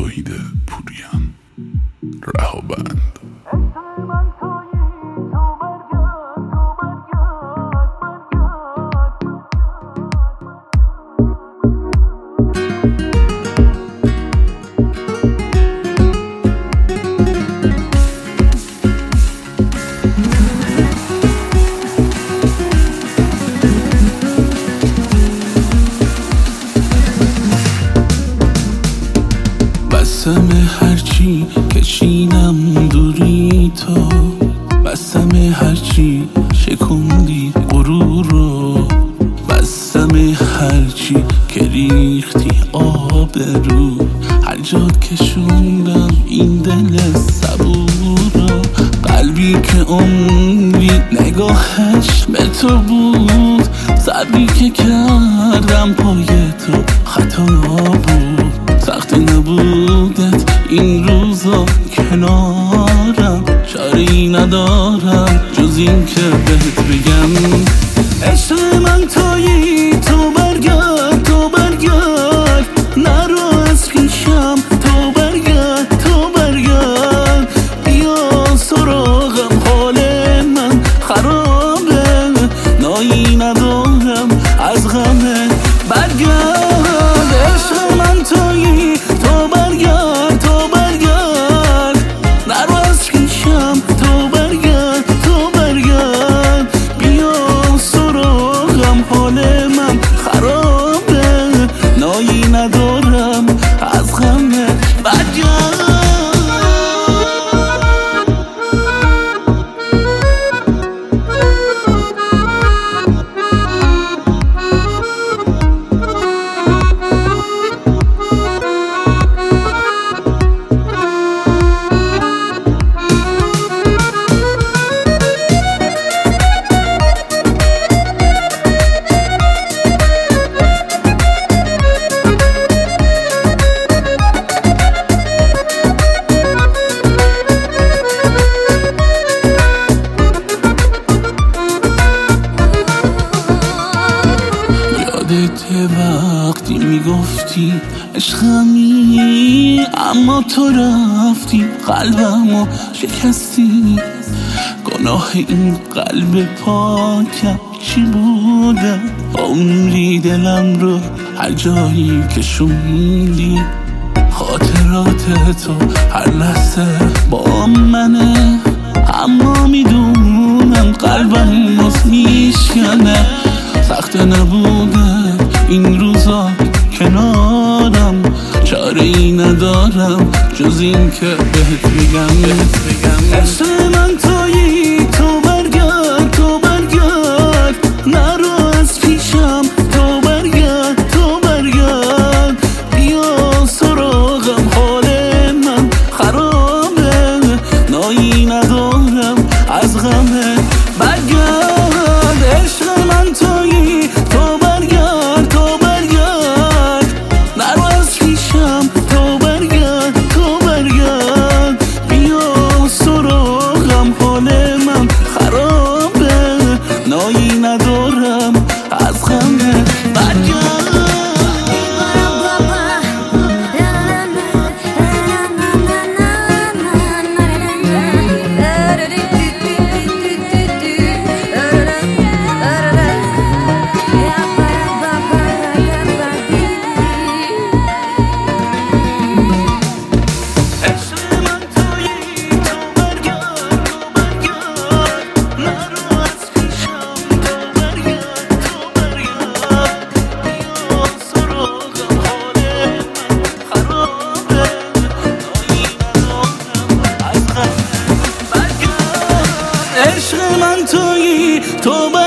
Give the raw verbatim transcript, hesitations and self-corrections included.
وحید پوریان. رهابند. بسم هرچی کشیدم دوری تو، بسم هرچی شکندی غرور رو، بسم هرچی که ریختی آب رو، هر جا کشوندم این دل صبور رو. قلبی که عمری نگاهش به تو بود، صبری که کردم پای تو خطا بود. سخت نبودت این روزا کنارم، چاره‌ای ندارم جز این که بهت بگم عشق من تویی. تو برگرد تو برگرد نرو از پیشم، تو برگرد تو برگرد بیا سراغم. حال من خرابه نایی ندارم از غمه، برگرد عشق من تویی. تو برگرد تو برگرد نرو از پیشم، تو برگرد تو برگرد بیا سراغم. حال من خرابه نایی ندارم از غمه، برگرد. یادت وقتی میگفتی عشقمی، اما تو رفتی قلبمو شکستی. گناه این قلب پاکم چی بوده؟ عمری دلم رو هر جایی که شوندی. خاطرات تو هر لحظه با منه، اما میدونم قلبم باز میشکنه. سخت نبوده این روزا کنارم، چاره ای ندارم جز این که بهت بگم بهت بگم عشق من تویی. تو برگرد تو برگرد نرو از پیشم، تو برگرد تو برگرد بیا سراغم. حال من خرابه نایی ندارم از غمه، برگرد عشق من تویی. تو برگرد تو برگرد نرو از پیشم، تو برگرد تو برگرد بیا سراغم. حال من خرابه نایی ندارم از غمه، برگرد. عشق من تویی. تو